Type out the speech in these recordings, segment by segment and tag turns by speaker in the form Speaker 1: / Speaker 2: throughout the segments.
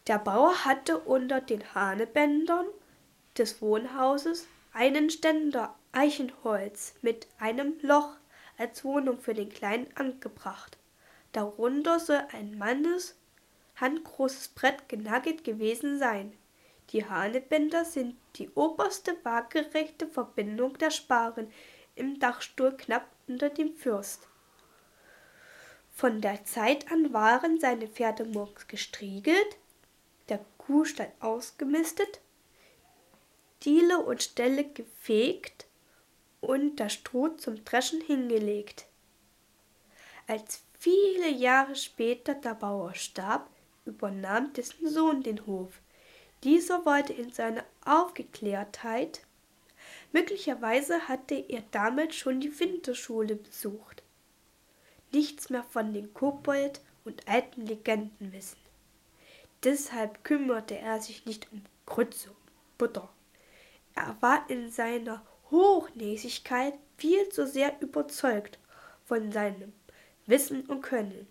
Speaker 1: Der Bauer hatte unter den Hahnebändern des Wohnhauses einen Ständer Eichenholz mit einem Loch als Wohnung für den Kleinen angebracht. Darunter soll ein handgroßes Brett genagelt gewesen sein. Die Hahnebänder sind die oberste waagerechte Verbindung der Sparren im Dachstuhl knapp unter dem First. Von der Zeit an waren seine Pferde morgens gestriegelt, der Kuhstall ausgemistet, Diele und Ställe gefegt und der Stroh zum Dreschen hingelegt. Als viele Jahre später der Bauer starb, übernahm dessen Sohn den Hof. Dieser wollte in seiner Aufgeklärtheit, möglicherweise hatte er damit schon die Winterschule besucht, nichts mehr von den Kobold und alten Legenden wissen. Deshalb kümmerte er sich nicht um Grütze und Butter. Er war in seiner Hochnäsigkeit viel zu sehr überzeugt von seinem Wissen und Können.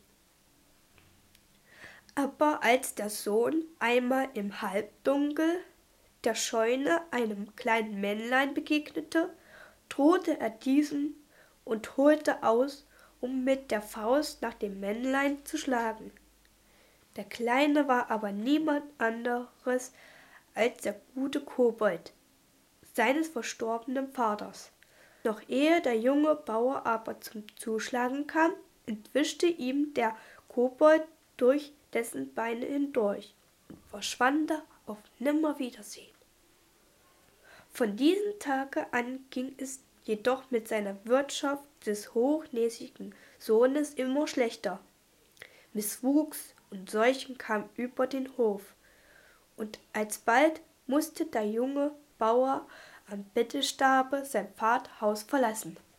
Speaker 1: Aber als der Sohn einmal im Halbdunkel der Scheune einem kleinen Männlein begegnete, drohte er diesem und holte aus, um mit der Faust nach dem Männlein zu schlagen. Der Kleine war aber niemand anderes als der gute Kobold, seines verstorbenen Vaters. Noch ehe der junge Bauer aber zum Zuschlagen kam, entwischte ihm der Kobold durch dessen Beine hindurch und verschwand auf Nimmerwiedersehen. Von diesem Tage an ging es jedoch mit seiner Wirtschaft des hochnäsigen Sohnes immer schlechter. Misswuchs und Seuchen kamen über den Hof, und alsbald musste der junge Bauer am Bettelstabe sein Vaterhaus verlassen.